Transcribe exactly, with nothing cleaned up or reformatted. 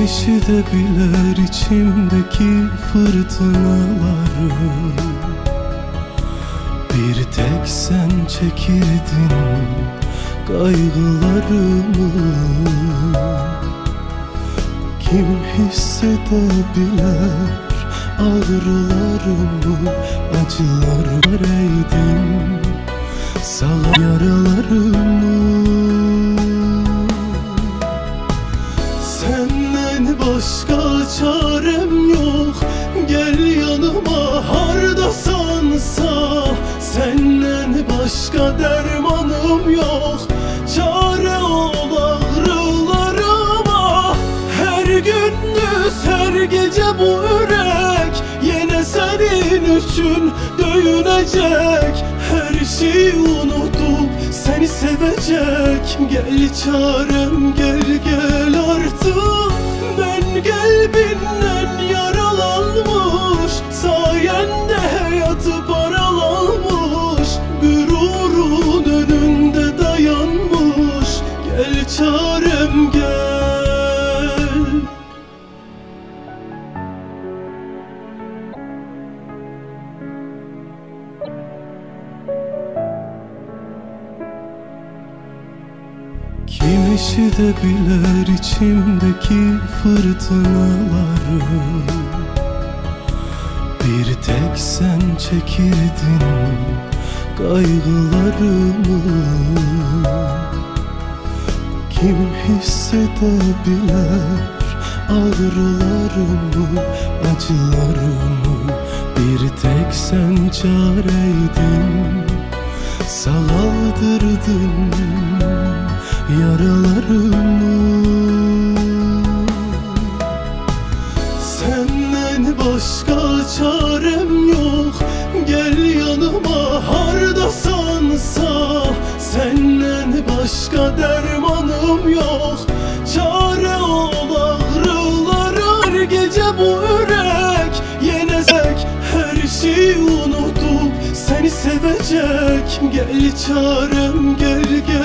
Eşidebilir içimdeki fırtınaları. Bir tek sen çekirdin kaygılarımı. Kim hissedebilir ağrılarımı, acılar eydin sağ yaralarımı. Senden başka çarem yok, gel yanıma hardasansa. Senden başka dermanım yok, çare ol ağrılarıma. Her gündüz her gece bu yürek yine senin için döyünecek. Her şeyi unutup seni sevecek. Gel çarem gel gel artık. Ben kalbinden yaralanmış, sayende hayatı paralanmış. Gururun önünde dayanmış. Gel çarem gel. Kim eşidebilir içimdeki fırtınaları. Bir tek sen çekirdin kaygılarımı. Kim hissedebilir ağrılarımı, acılarımı. Bir tek sen çareydin, sağaldırdın yaralarımı. Senden başka çarem yok, gel yanıma hardasansa. Senden başka dermanım yok, çare ol ağrılara. Her gece bu yürek yine zek, her şeyi unutup seni sevecek. Gel çarem gel gel.